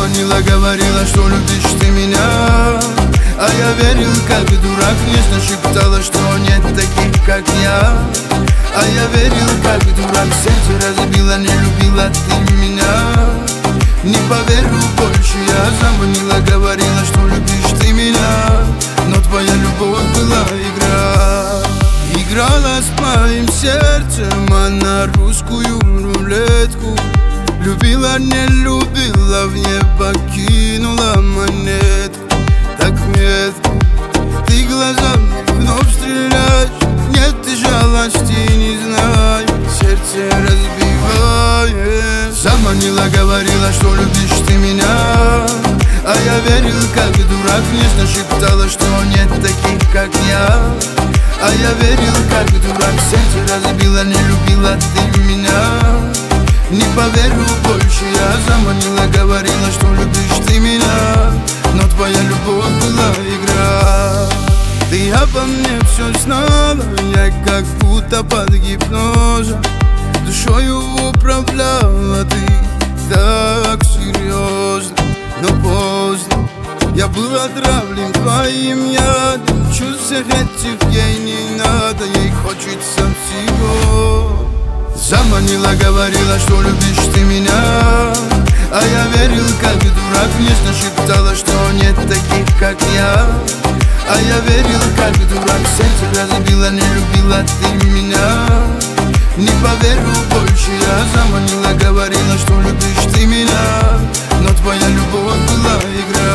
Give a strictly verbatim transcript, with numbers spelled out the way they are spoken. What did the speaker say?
Заманила, говорила, что любишь ты меня, а я верил, как дурак. Нежно шептала, что нет таких, как я, а я верил, как дурак. Сердце разбила, не любила ты меня, не поверю больше я. Заманила, говорила, что любишь ты меня, но твоя любовь была игра. Играла с моим сердцем она русскую рулетку. Любила, не любила, в небо кинула монетку. Так метко ты глазами вновь стреляешь, нет ты жалости не знаешь, сердце разбиваешь. Заманила, говорила, что любишь ты меня, а я верил, как дурак. Нежно шептала, что нет таких, как я, а я верил, как дурак. Сердце разбила, не любила ты меня, не поверю больше я. Заманила, говорила, что любишь ты меня, но твоя любовь была игра. Ты обо мне все знала, я как будто под гипнозом душою управляла ты так серьезно, но поздно. Я был отравлен твоим ядом, чувств этих ей не надо, ей хочется всего. Заманила, говорила, что любишь ты меня, а я верил, как дурак. Нежно шептала, что нет таких, как я, а я верил, как дурак. Сердце разбила, не любила ты меня, не поверю больше я. Заманила, говорила, что любишь ты меня, но твоя любовь была игра.